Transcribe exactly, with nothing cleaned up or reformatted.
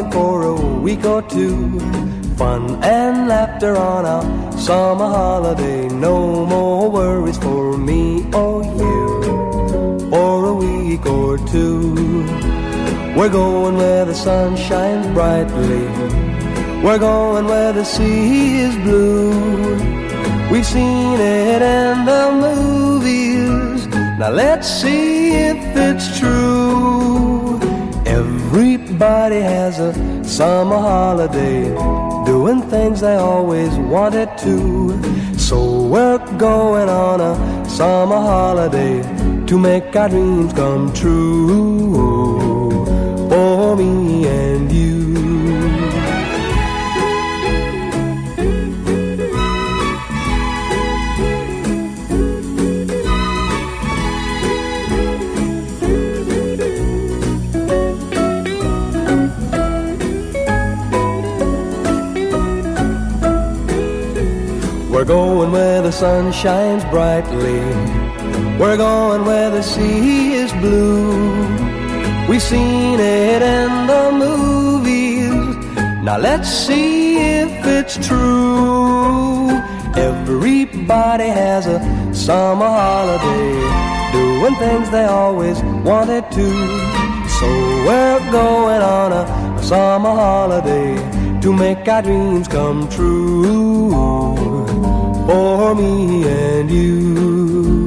talking for a week or two. Fun and laughter on our summer holiday. No more worries for me or you for a week or two. We're going where the sun shines brightly. We're going where the sea is blue. We've seen it in the movies. Now let's see if it's true. Everybody has a summer holiday, doing things they always wanted to. So we're going on a summer holiday to make our dreams come true for me and you. We're going where the sun shines brightly. We're going where the sea is blue. We've seen it in the movies. Now let's see if it's true. Everybody has a summer holiday, doing things they always wanted to. So we're going on a summer holiday to make our dreams come true for me and you.